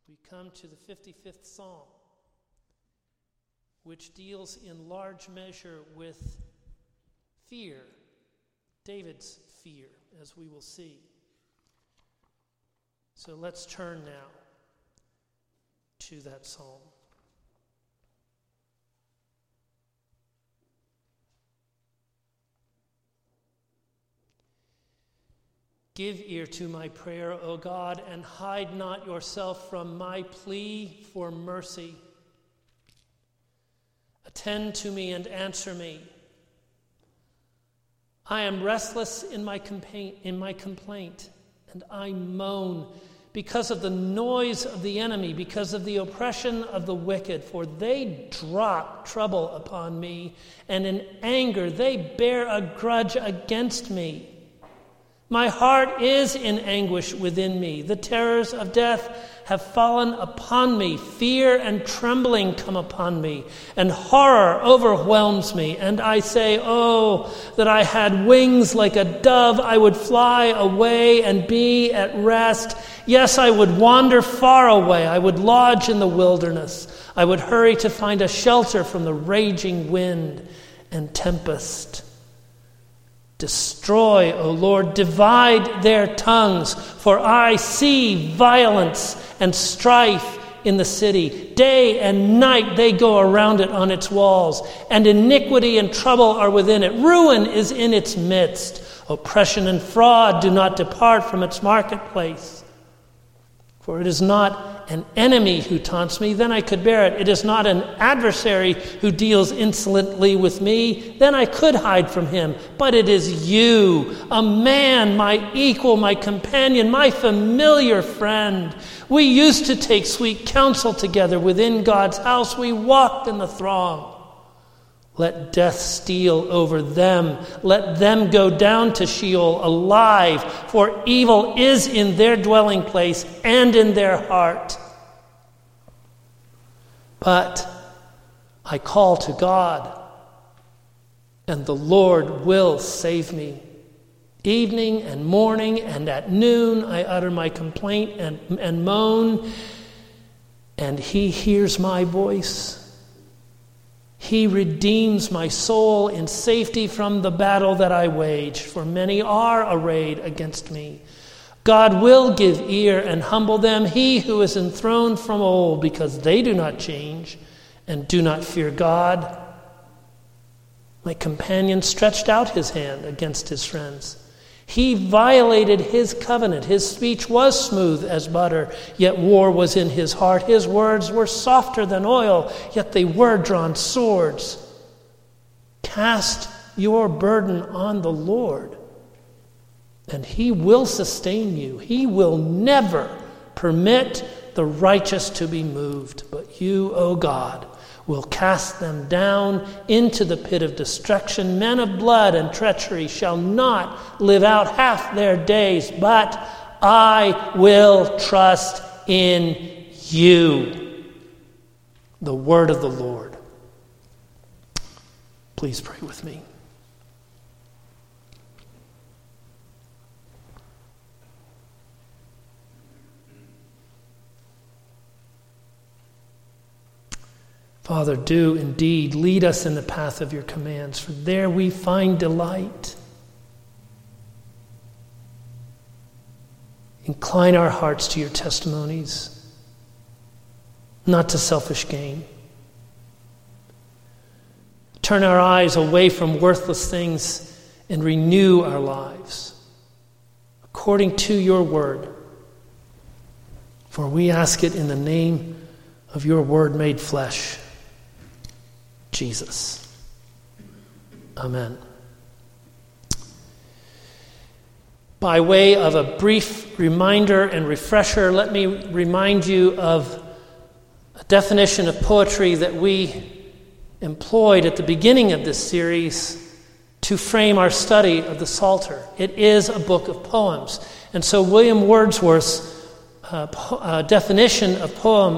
we come to the 55th Psalm, which deals in large measure with fear, David's fear, as we will see. So let's turn now to that psalm. Give ear to my prayer, O God, and hide not yourself from my plea for mercy. Attend to me and answer me. I am restless in my complaint, and I moan because of the noise of the enemy, because of the oppression of the wicked. For they drop trouble upon me, and in anger they bear a grudge against me. My heart is in anguish within me. The terrors of death have fallen upon me. Fear and trembling come upon me, and horror overwhelms me. And I say, oh, that I had wings like a dove. I would fly away and be at rest. Yes, I would wander far away. I would lodge in the wilderness. I would hurry to find a shelter from the raging wind and tempest. Destroy, O Lord, divide their tongues, for I see violence and strife in the city. Day and night they go around it on its walls, and iniquity and trouble are within it. Ruin is in its midst. Oppression and fraud do not depart from its marketplace. For it is not an enemy who taunts me, then I could bear it. It is not an adversary who deals insolently with me, then I could hide from him. But it is you, a man, my equal, my companion, my familiar friend. We used to take sweet counsel together within God's house. We walked in the throng. Let death steal over them. Let them go down to Sheol alive, for evil is in their dwelling place and in their heart. But I call to God, and the Lord will save me. Evening and morning and at noon I utter my complaint and moan, and he hears my voice. He redeems my soul in safety from the battle that I wage, for many are arrayed against me. God will give ear and humble them, he who is enthroned from old, because they do not change and do not fear God. My companion stretched out his hand against his friends. He violated his covenant. His speech was smooth as butter, yet war was in his heart. His words were softer than oil, yet they were drawn swords. Cast your burden on the Lord, and he will sustain you. He will never permit the righteous to be moved. But you, O God, will cast them down into the pit of destruction. Men of blood and treachery shall not live out half their days, but I will trust in you. The word of the Lord. Please pray with me. Father, do indeed lead us in the path of your commands, for there we find delight. Incline our hearts to your testimonies, not to selfish gain. Turn our eyes away from worthless things and renew our lives according to your word. For we ask it in the name of your word made flesh, Jesus. Amen. By way of a brief reminder and refresher, let me remind you of a definition of poetry that we employed at the beginning of this series to frame our study of the Psalter. It is a book of poems. And so William Wordsworth's definition of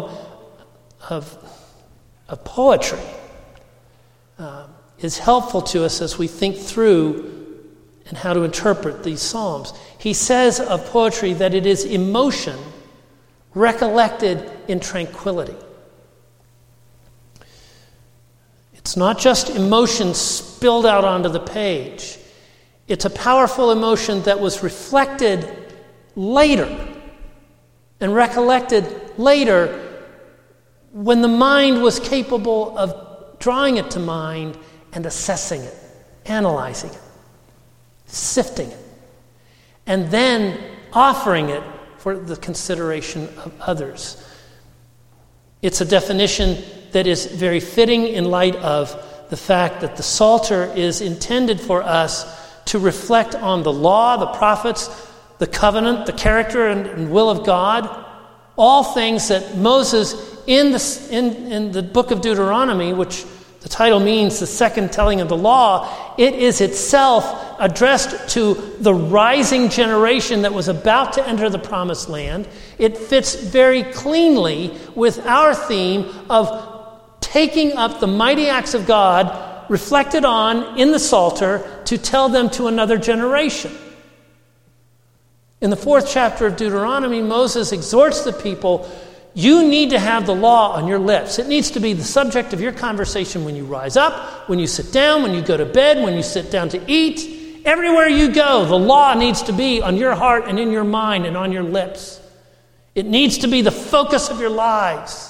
poetry is helpful to us as we think through and how to interpret these psalms. He says of poetry that it is emotion recollected in tranquility. It's not just emotion spilled out onto the page. It's a powerful emotion that was reflected later and recollected later when the mind was capable of drawing it to mind and assessing it, analyzing it, sifting it, and then offering it for the consideration of others. It's a definition that is very fitting in light of the fact that the Psalter is intended for us to reflect on the law, the prophets, the covenant, the character and will of God, all things that Moses in the book of Deuteronomy, which the title means the second telling of the law, it is itself addressed to the rising generation that was about to enter the promised land. It fits very cleanly with our theme of taking up the mighty acts of God reflected on in the Psalter to tell them to another generation. In the 4th chapter of Deuteronomy, Moses exhorts the people, you need to have the law on your lips. It needs to be the subject of your conversation when you rise up, when you sit down, when you go to bed, when you sit down to eat. Everywhere you go, the law needs to be on your heart and in your mind and on your lips. It needs to be the focus of your lives.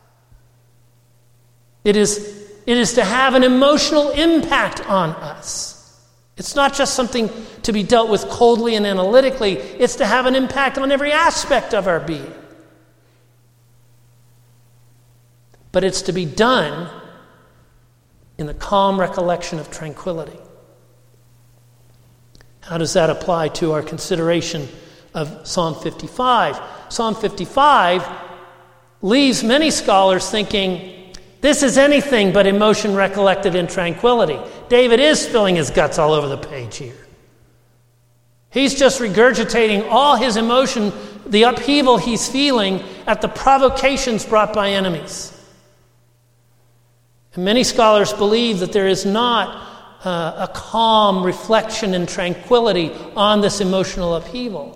It is to have an emotional impact on us. It's not just something to be dealt with coldly and analytically. It's to have an impact on every aspect of our being. But it's to be done in the calm recollection of tranquility. How does that apply to our consideration of Psalm 55? Psalm 55 leaves many scholars thinking, this is anything but emotion recollected in tranquility. David is spilling his guts all over the page here. He's just regurgitating all his emotion, the upheaval he's feeling at the provocations brought by enemies. And many scholars believe that there is not a calm reflection and tranquility on this emotional upheaval.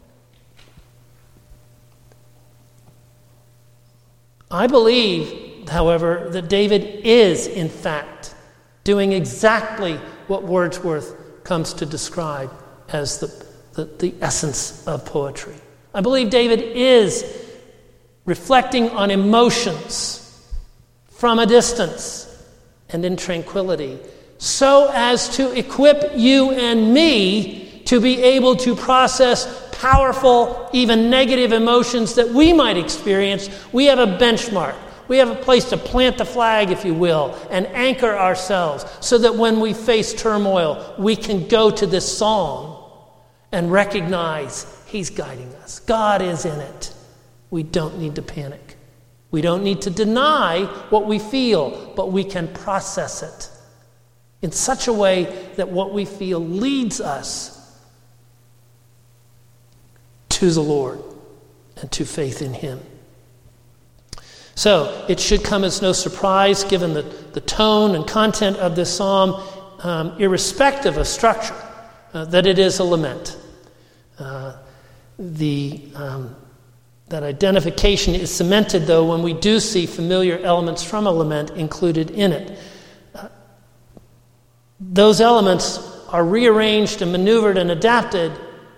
I believe, however, that David is, in fact, doing exactly what Wordsworth comes to describe as the essence of poetry. I believe David is reflecting on emotions from a distance and in tranquility, so as to equip you and me to be able to process powerful, even negative emotions that we might experience. We have a benchmark. We have a place to plant the flag, if you will, and anchor ourselves so that when we face turmoil, we can go to this song and recognize He's guiding us. God is in it. We don't need to panic. We don't need to deny what we feel, but we can process it in such a way that what we feel leads us to the Lord and to faith in Him. So, it should come as no surprise, given the tone and content of this psalm, irrespective of structure, that it is a lament. That identification is cemented, though, when we do see familiar elements from a lament included in it. Those elements are rearranged and maneuvered and adapted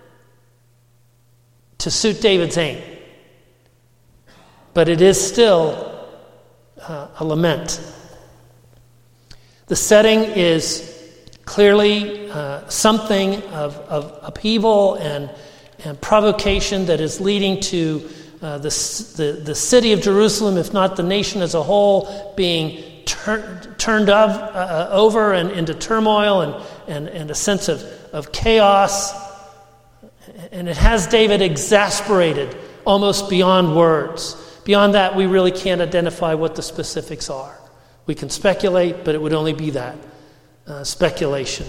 to suit David's aim. But it is still a lament. The setting is clearly something of upheaval and provocation that is leading to the city of Jerusalem, if not the nation as a whole, being turned over and into turmoil and a sense of chaos. And it has David exasperated almost beyond words. Beyond that, we really can't identify what the specifics are. We can speculate, but it would only be that, speculation.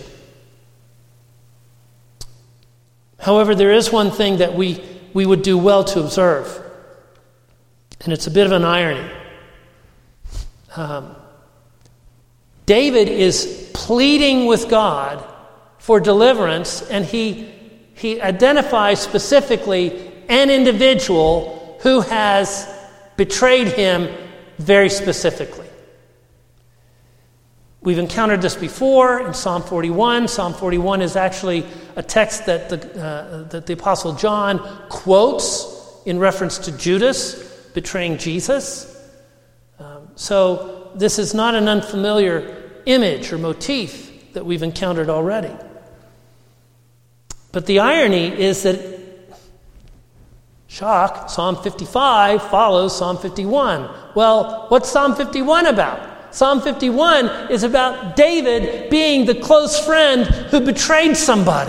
However, there is one thing that we would do well to observe, and it's a bit of an irony. David is pleading with God for deliverance, and he identifies specifically an individual who has betrayed him very specifically. We've encountered this before in Psalm 41. Psalm 41 is actually a text that the Apostle John quotes in reference to Judas betraying Jesus. So this is not an unfamiliar image or motif that we've encountered already. But the irony is that, shock, Psalm 55 follows Psalm 51. Well, what's Psalm 51 about? Psalm 51 is about David being the close friend who betrayed somebody.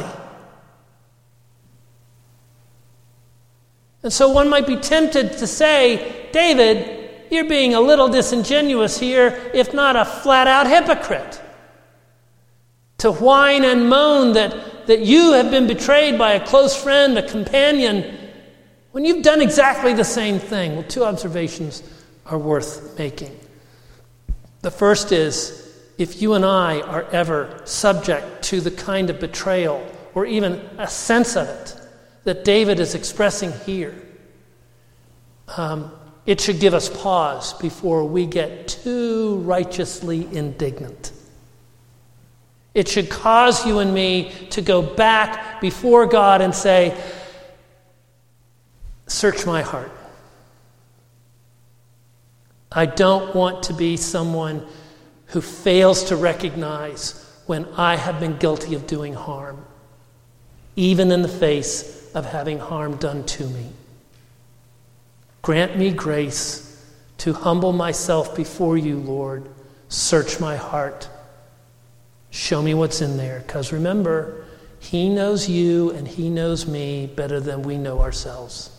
And so one might be tempted to say, David, you're being a little disingenuous here, if not a flat-out hypocrite. To whine and moan that you have been betrayed by a close friend, a companion, when you've done exactly the same thing. Well, two observations are worth making. The first is, if you and I are ever subject to the kind of betrayal, or even a sense of it, that David is expressing here, it should give us pause before we get too righteously indignant. It should cause you and me to go back before God and say, search my heart. I don't want to be someone who fails to recognize when I have been guilty of doing harm, even in the face of having harm done to me. Grant me grace to humble myself before you, Lord. Search my heart. Show me what's in there. Because remember, He knows you and He knows me better than we know ourselves.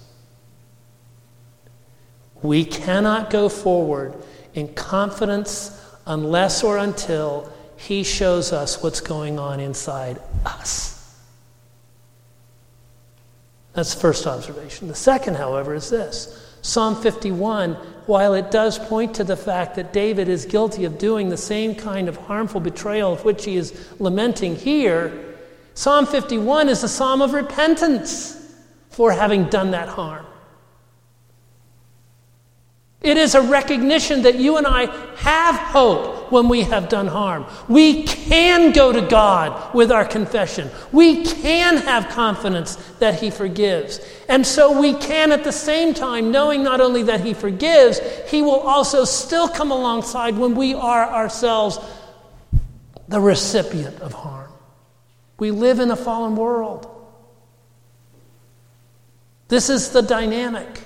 We cannot go forward in confidence unless or until He shows us what's going on inside us. That's the first observation. The second, however, is this. Psalm 51, while it does point to the fact that David is guilty of doing the same kind of harmful betrayal of which he is lamenting here, Psalm 51 is a psalm of repentance for having done that harm. It is a recognition that you and I have hope when we have done harm. We can go to God with our confession. We can have confidence that He forgives. And so we can at the same time, knowing not only that He forgives, He will also still come alongside when we are ourselves the recipient of harm. We live in a fallen world. This is the dynamic.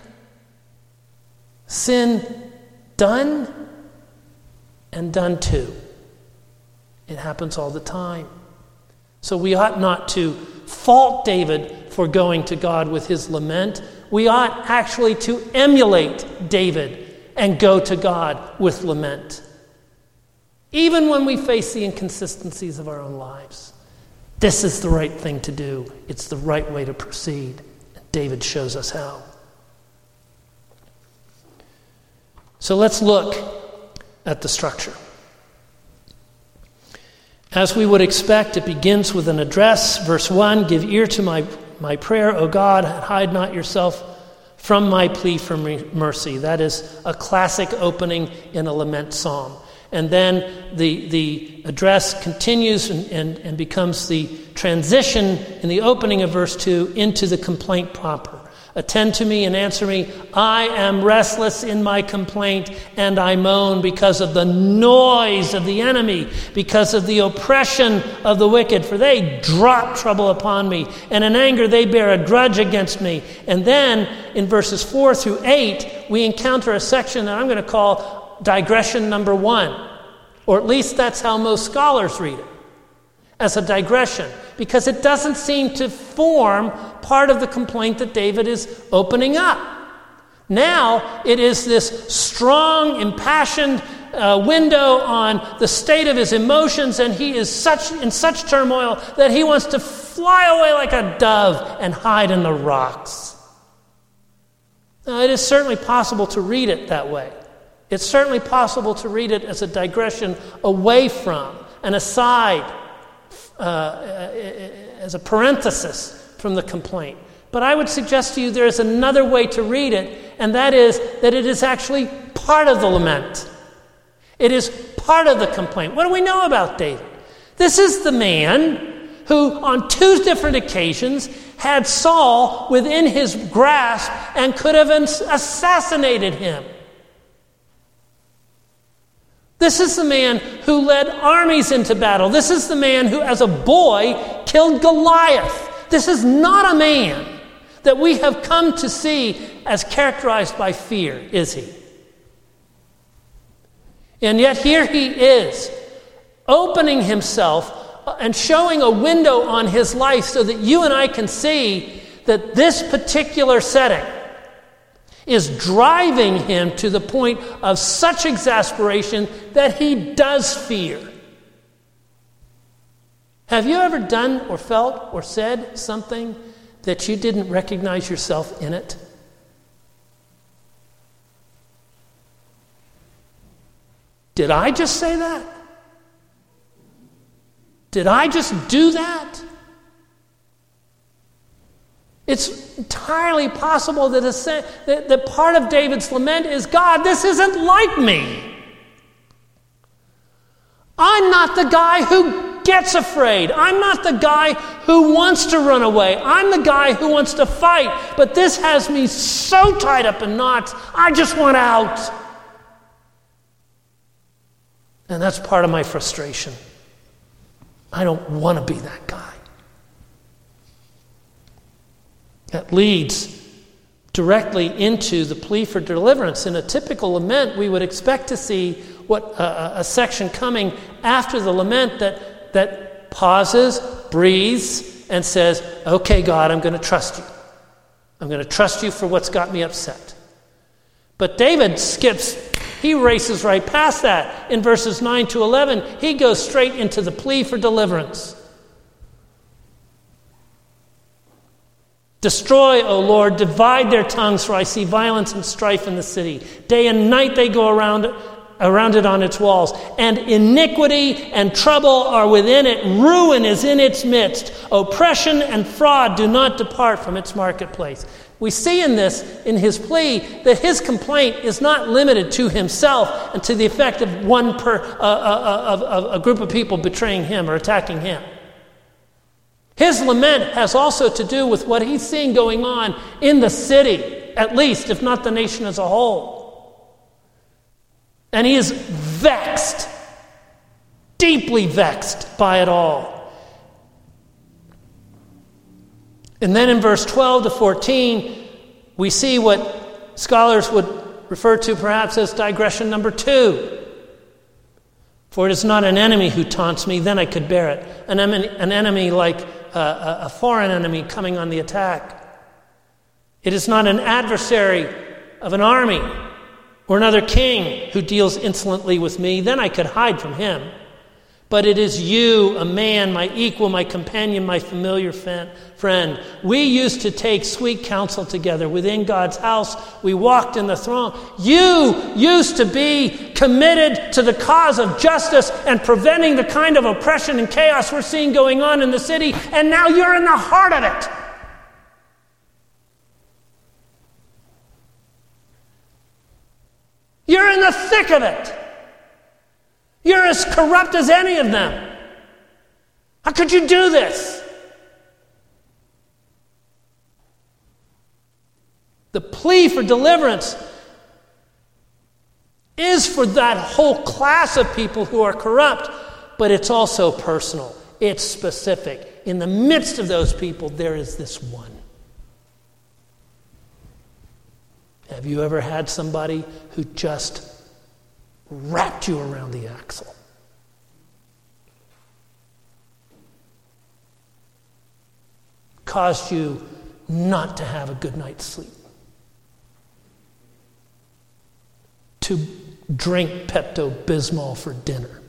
Sin done and done to. It happens all the time. So we ought not to fault David for going to God with his lament. We ought actually to emulate David and go to God with lament. Even when we face the inconsistencies of our own lives. This is the right thing to do. It's the right way to proceed. And David shows us how. So let's look at the structure. As we would expect, it begins with an address. Verse 1, give ear to my prayer, O God, hide not yourself from my plea for mercy. That is a classic opening in a lament psalm. And then the address continues and becomes the transition in the opening of verse 2 into the complaint proper. Attend to me and answer me. I am restless in my complaint, and I moan because of the noise of the enemy, because of the oppression of the wicked. For they drop trouble upon me, and in anger they bear a grudge against me. And then in verses 4 through 8, we encounter a section that I'm going to call digression number 1. Or at least that's how most scholars read it, as a digression. Because it doesn't seem to form part of the complaint that David is opening up. Now it is this strong, impassioned window on the state of his emotions, and he is in such turmoil that he wants to fly away like a dove and hide in the rocks. Now, it is certainly possible to read it that way. It's certainly possible to read it as a digression away from, an aside, as a parenthesis from the complaint. But I would suggest to you there is another way to read it, and that is that it is actually part of the lament. It is part of the complaint. What do we know about David? This is the man who, on 2 different occasions, had Saul within his grasp and could have assassinated him. This is the man who led armies into battle. This is the man who, as a boy, killed Goliath. This is not a man that we have come to see as characterized by fear, is he? And yet here he is, opening himself and showing a window on his life so that you and I can see that this particular setting is driving him to the point of such exasperation that he does fear. Have you ever done or felt or said something that you didn't recognize yourself in it? Did I just say that? Did I just do that? It's entirely possible that part of David's lament is, God, this isn't like me. I'm not the guy who gets afraid. I'm not the guy who wants to run away. I'm the guy who wants to fight. But this has me so tied up in knots, I just want out. And that's part of my frustration. I don't want to be that guy. That leads directly into the plea for deliverance. In a typical lament, we would expect to see what a section coming after the lament that pauses, breathes, and says, okay, God, I'm going to trust you. I'm going to trust you for what's got me upset. But David skips, he races right past that. In verses 9 to 11, he goes straight into the plea for deliverance. Destroy, O Lord, divide their tongues, for I see violence and strife in the city. Day and night they go around it on its walls. And iniquity and trouble are within it. Ruin is in its midst. Oppression and fraud do not depart from its marketplace. We see in his plea, that his complaint is not limited to himself and to the effect of a group of people betraying him or attacking him. His lament has also to do with what he's seeing going on in the city, at least, if not the nation as a whole. And he is vexed, deeply vexed by it all. And then in verse 12 to 14, we see what scholars would refer to perhaps as digression number 2. For it is not an enemy who taunts me, then I could bear it. An enemy like a foreign enemy coming on the attack. It is not an adversary of an army or another king who deals insolently with me, then I could hide from him. But it is you, a man, my equal, my companion, my familiar friend. We used to take sweet counsel together within God's house. We walked in the throng. You used to be committed to the cause of justice and preventing the kind of oppression and chaos we're seeing going on in the city, and now you're in the heart of it. You're in the thick of it. You're as corrupt as any of them. How could you do this? The plea for deliverance is for that whole class of people who are corrupt, but it's also personal. It's specific. In the midst of those people, there is this one. Have you ever had somebody who just wrapped you around the axle? Caused you not to have a good night's sleep. To drink Pepto-Bismol for dinner.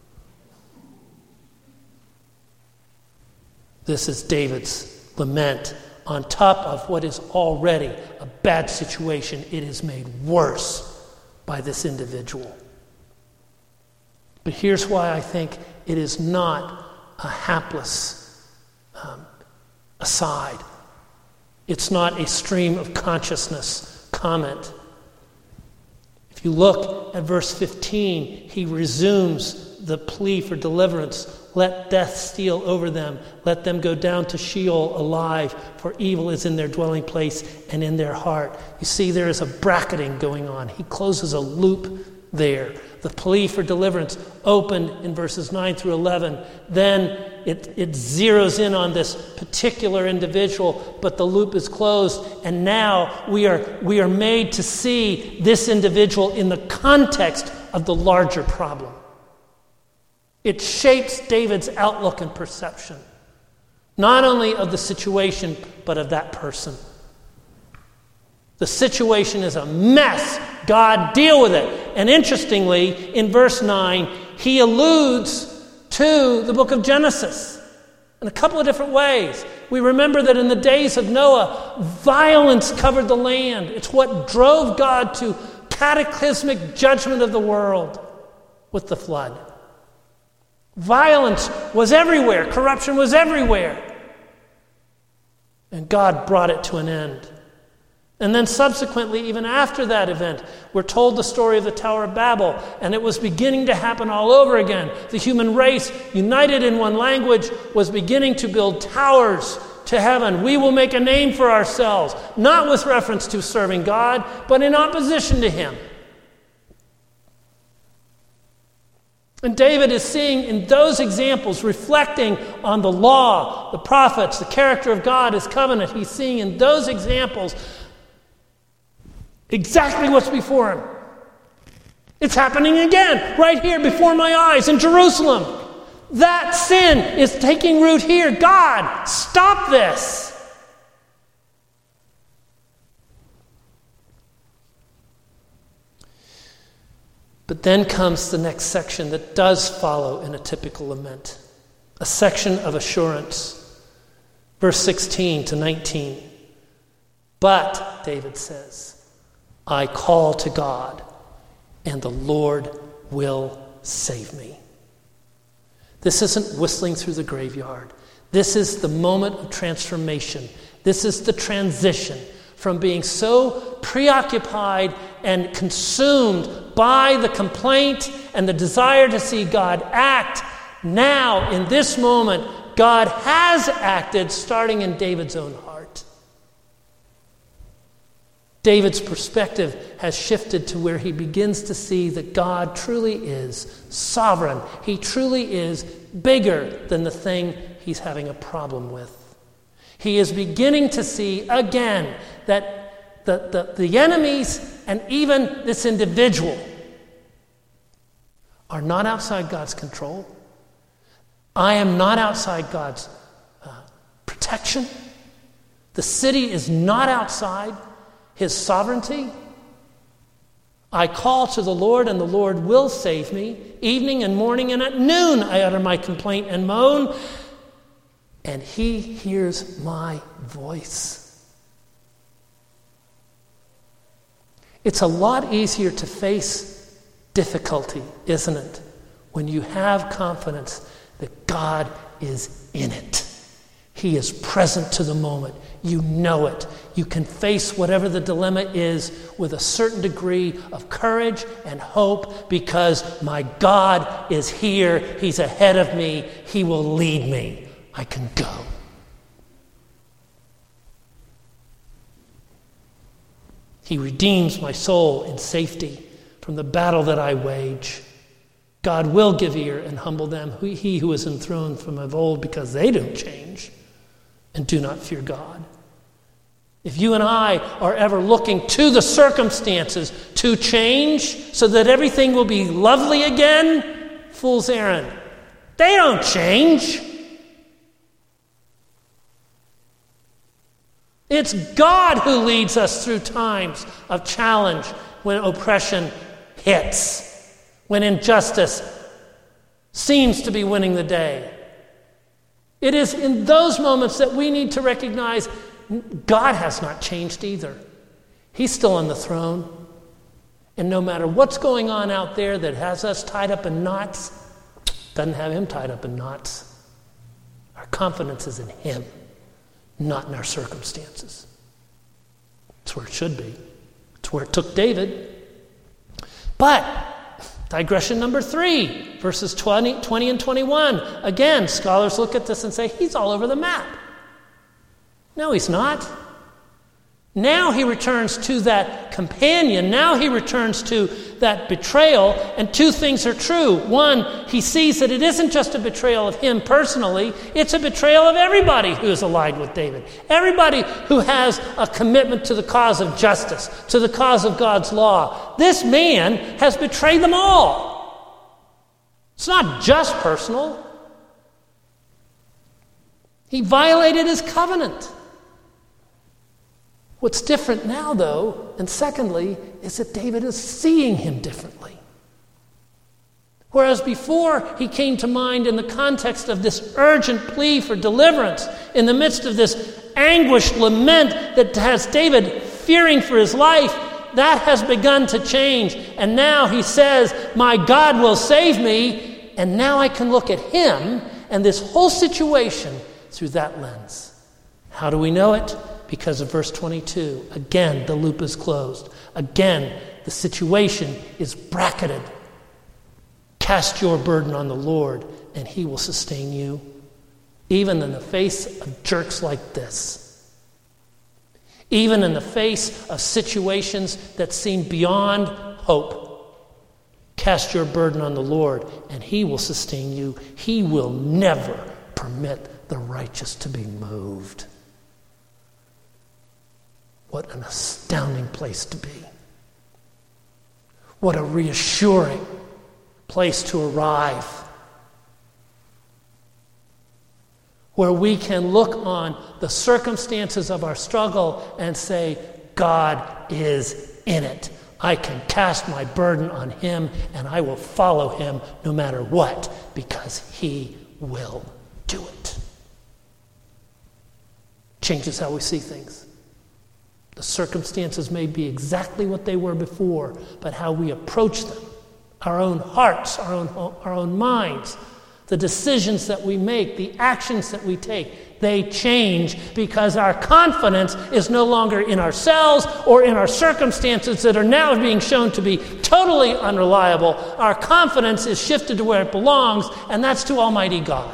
This is David's lament. On top of what is already a bad situation, it is made worse by this individual. But here's why I think it is not a hapless aside. It's not a stream of consciousness comment. If you look at verse 15, he resumes the plea for deliverance. Let death steal over them. Let them go down to Sheol alive, for evil is in their dwelling place and in their heart. You see, there is a bracketing going on. He closes a loop there. The plea for deliverance opened in verses 9 through 11. Then it zeroes in on this particular individual, but the loop is closed. And now we are made to see this individual in the context of the larger problem. It shapes David's outlook and perception, not only of the situation, but of that person. The situation is a mess. God, deal with it. And interestingly, in verse 9, he alludes to the book of Genesis in a couple of different ways. We remember that in the days of Noah, violence covered the land. It's what drove God to cataclysmic judgment of the world with the flood. Violence was everywhere. Corruption was everywhere. And God brought it to an end. And then subsequently, even after that event, we're told the story of the Tower of Babel, and it was beginning to happen all over again. The human race, united in one language, was beginning to build towers to heaven. We will make a name for ourselves, not with reference to serving God, but in opposition to him. And David is seeing in those examples, reflecting on the law, the prophets, the character of God, his covenant, he's seeing in those examples exactly what's before him. It's happening again, right here before my eyes in Jerusalem. That sin is taking root here. God, stop this. But then comes the next section that does follow in a typical lament, a section of assurance. Verse 16 to 19. But, David says, I call to God, and the Lord will save me. This isn't whistling through the graveyard. This is the moment of transformation. This is the transition from being so preoccupied and consumed by the complaint and the desire to see God act. Now, in this moment, God has acted, starting in David's own heart. David's perspective has shifted to where he begins to see that God truly is sovereign. He truly is bigger than the thing he's having a problem with. He is beginning to see again that the enemies and even this individual are not outside God's control. I am not outside God's protection. The city is not outside his sovereignty. I call to the Lord, and the Lord will save me. Evening and morning and at noon I utter my complaint and moan, and he hears my voice. It's a lot easier to face difficulty, isn't it, when you have confidence that God is in it. He is present to the moment. You know it. You can face whatever the dilemma is with a certain degree of courage and hope because my God is here. He's ahead of me. He will lead me. I can go. He redeems my soul in safety from the battle that I wage. God will give ear and humble them, he who is enthroned from of old, because they don't change and do not fear God. If you and I are ever looking to the circumstances to change so that everything will be lovely again, fool's errand. They don't change. It's God who leads us through times of challenge when oppression hits, when injustice seems to be winning the day. It is in those moments that we need to recognize God has not changed either. He's still on the throne. And no matter what's going on out there that has us tied up in knots, doesn't have him tied up in knots. Our confidence is in him, not in our circumstances. That's where it should be. That's where it took David. But digression number 3, verses 20 and 21. Again, scholars look at this and say, he's all over the map. No, he's not. Now he returns to that companion. Now he returns to that betrayal, and 2 things are true. One, he sees that it isn't just a betrayal of him personally, it's a betrayal of everybody who is allied with David. Everybody who has a commitment to the cause of justice, to the cause of God's law. This man has betrayed them all. It's not just personal. He violated his covenant. What's different now, though, and secondly, is that David is seeing him differently. Whereas before he came to mind in the context of this urgent plea for deliverance, in the midst of this anguished lament that has David fearing for his life, that has begun to change. And now he says, my God will save me, and now I can look at him and this whole situation through that lens. How do we know it? Because of verse 22. Again, the loop is closed. Again, the situation is bracketed. Cast your burden on the Lord, and he will sustain you, even in the face of jerks like this. Even in the face of situations that seem beyond hope. Cast your burden on the Lord, and he will sustain you. He will never permit the righteous to be moved. What an astounding place to be. What a reassuring place to arrive. Where we can look on the circumstances of our struggle and say, God is in it. I can cast my burden on him and I will follow him no matter what, because he will do it. Changes how we see things. The circumstances may be exactly what they were before, but how we approach them, our own hearts, our own minds, the decisions that we make, the actions that we take, they change because our confidence is no longer in ourselves or in our circumstances that are now being shown to be totally unreliable. Our confidence is shifted to where it belongs, and that's to Almighty God.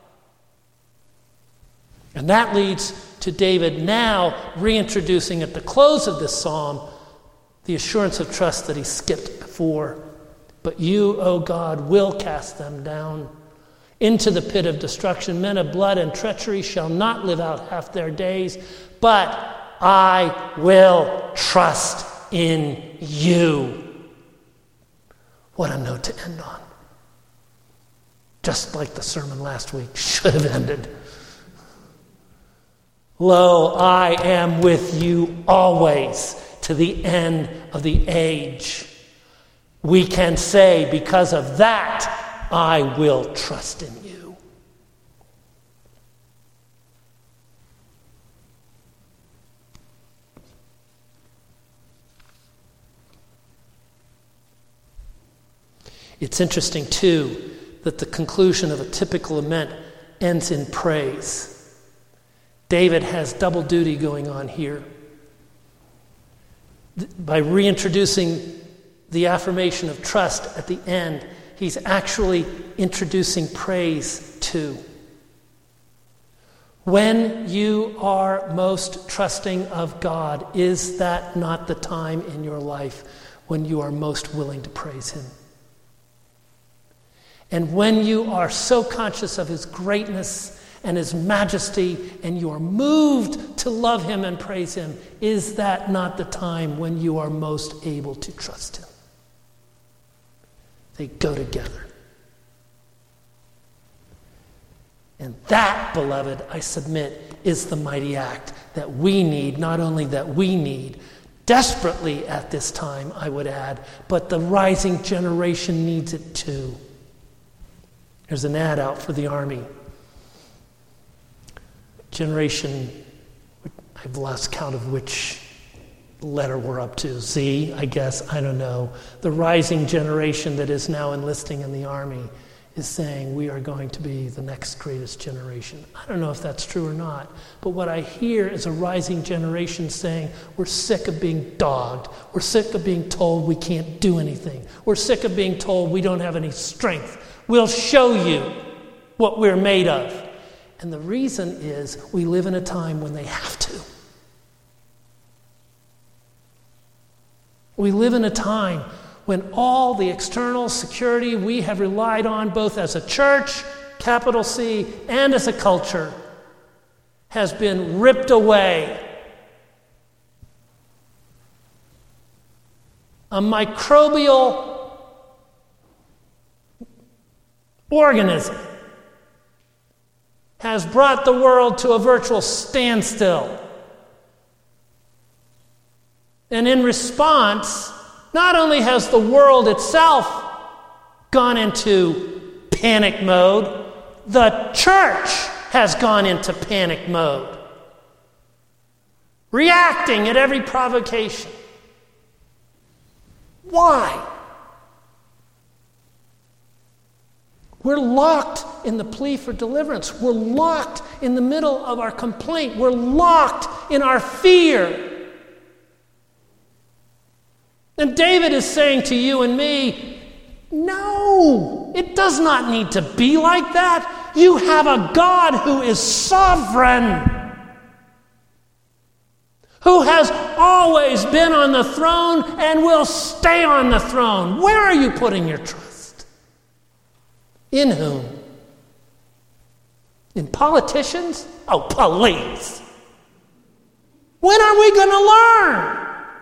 And that leads to David now reintroducing at the close of this psalm the assurance of trust that he skipped before. But you, O God, will cast them down into the pit of destruction. Men of blood and treachery shall not live out half their days, but I will trust in you. What a note to end on. Just like the sermon last week should have ended. Lo, I am with you always to the end of the age. We can say, because of that, I will trust in you. It's interesting, too, that the conclusion of a typical lament ends in praise. David has double duty going on here. By reintroducing the affirmation of trust at the end, he's actually introducing praise too. When you are most trusting of God, is that not the time in your life when you are most willing to praise him? And when you are so conscious of his greatness and his majesty, and you are moved to love him and praise him, is that not the time when you are most able to trust him? They go together. And that, beloved, I submit, is the mighty act that we need, not only that we need, desperately at this time, I would add, but the rising generation needs it too. There's an ad out for the Army. Generation, I've lost count of which letter we're up to. Z, I guess, I don't know. The rising generation that is now enlisting in the Army is saying we are going to be the next greatest generation. I don't know if that's true or not, but what I hear is a rising generation saying we're sick of being dogged. We're sick of being told we can't do anything. We're sick of being told we don't have any strength. We'll show you what we're made of. And the reason is we live in a time when they have to. We live in a time when all the external security we have relied on, both as a church, capital C, and as a culture, has been ripped away. A microbial organism has brought the world to a virtual standstill. And in response, not only has the world itself gone into panic mode, the church has gone into panic mode, reacting at every provocation. Why? We're locked in the plea for deliverance. We're locked in the middle of our complaint. We're locked in our fear. And David is saying to you and me, no, it does not need to be like that. You have a God who is sovereign, who has always been on the throne and will stay on the throne. Where are you putting your trust? In whom? In politicians? Oh, please. When are we going to learn?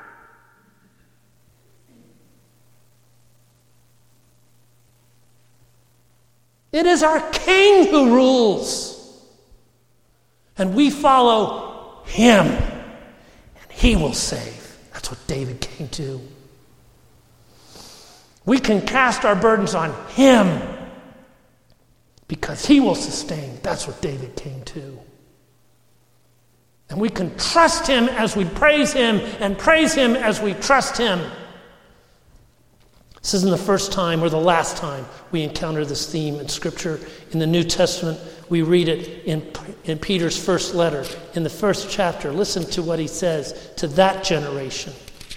It is our King who rules. And we follow him. And he will save. That's what David came to. We can cast our burdens on him because he will sustain. That's what David came to. And we can trust him as we praise him and praise him as we trust him. This isn't the first time or the last time we encounter this theme in Scripture. In the New Testament, we read it in Peter's first letter, in the first chapter. Listen to what he says to that generation.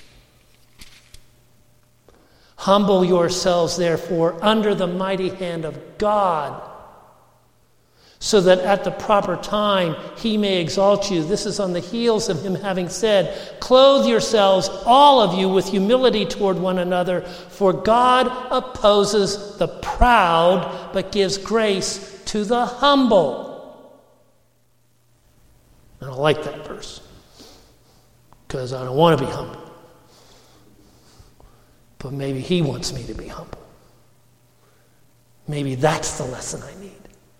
Humble yourselves, therefore, under the mighty hand of God, so that at the proper time he may exalt you. This is on the heels of him having said, clothe yourselves, all of you, with humility toward one another, for God opposes the proud, but gives grace to the humble. And I like that verse, because I don't want to be humble. But maybe he wants me to be humble. Maybe that's the lesson I need.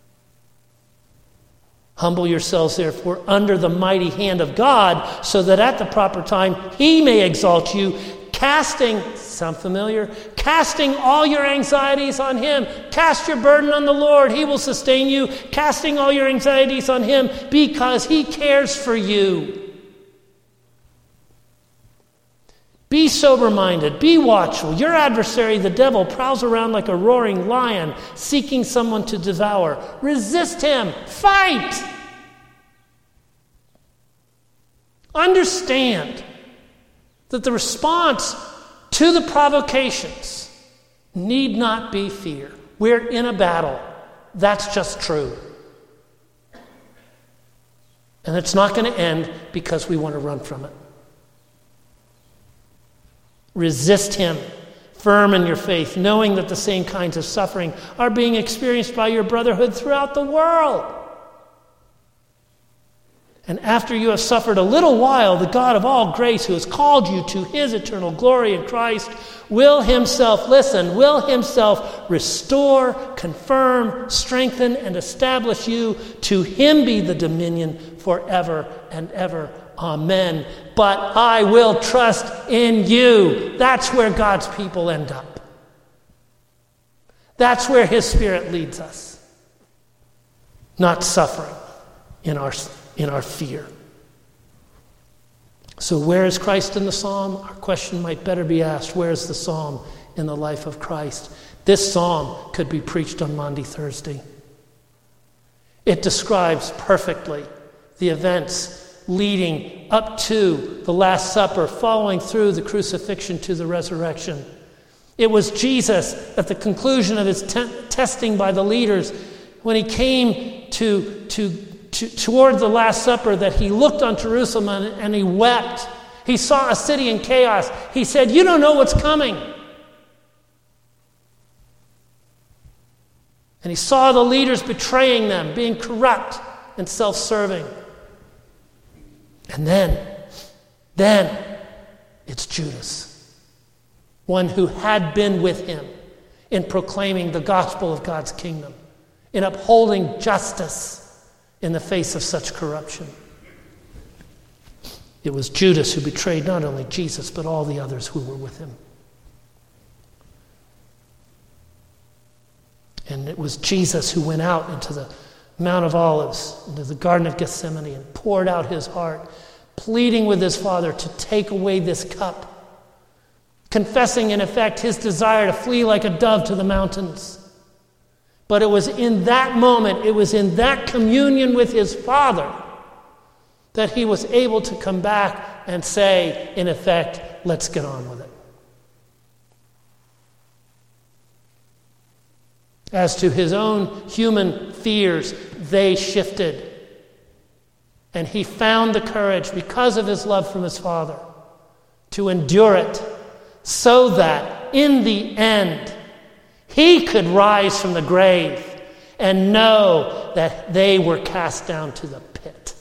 Humble yourselves, therefore, under the mighty hand of God, so that at the proper time he may exalt you, casting, sound familiar? Casting all your anxieties on him. Cast your burden on the Lord. He will sustain you. Casting all your anxieties on him because he cares for you. Be sober-minded. Be watchful. Your adversary, the devil, prowls around like a roaring lion, seeking someone to devour. Resist him. Fight. Understand that the response to the provocations need not be fear. We're in a battle. That's just true. And it's not going to end because we want to run from it. Resist him, firm in your faith, knowing that the same kinds of suffering are being experienced by your brotherhood throughout the world. And after you have suffered a little while, the God of all grace, who has called you to his eternal glory in Christ, will himself restore, confirm, strengthen, and establish you. To him be the dominion forever and ever. Amen. But I will trust in you. That's where God's people end up. That's where his Spirit leads us. Not suffering in our fear. So where is Christ in the psalm? Our question might better be asked, where is the psalm in the life of Christ. This psalm could be preached on Maundy Thursday. It describes perfectly the events leading up to the Last Supper, following through the crucifixion to the resurrection. It was Jesus at the conclusion of his testing by the leaders, when he came toward the Last Supper, that he looked on Jerusalem and he wept. He saw a city in chaos. He said, "You don't know what's coming." And he saw the leaders betraying them, being corrupt and self-serving. And then it's Judas, one who had been with him in proclaiming the gospel of God's kingdom, in upholding justice in the face of such corruption. It was Judas who betrayed not only Jesus, but all the others who were with him. And it was Jesus who went out into the Mount of Olives, into the Garden of Gethsemane, and poured out his heart, pleading with his Father to take away this cup, confessing in effect his desire to flee like a dove to the mountains. But it was in that moment, it was in that communion with his Father, that he was able to come back and say, in effect, let's get on with it. As to his own human fears, they shifted. And he found the courage, because of his love from his Father, to endure it, so that in the end, he could rise from the grave and know that they were cast down to the pit.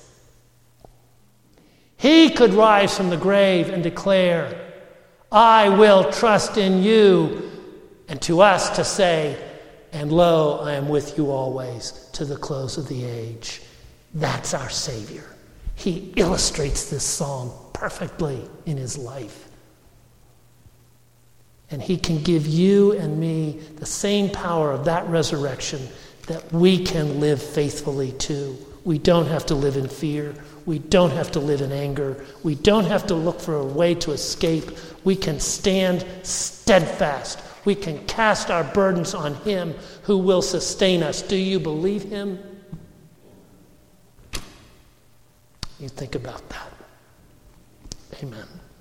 He could rise from the grave and declare, "I will trust in you," and to us to say, "And lo, I am with you always to the close of the age." That's our Savior. He illustrates this psalm perfectly in his life. And he can give you and me the same power of that resurrection that we can live faithfully too. We don't have to live in fear. We don't have to live in anger. We don't have to look for a way to escape. We can stand steadfast. We can cast our burdens on him who will sustain us. Do you believe him? You think about that. Amen.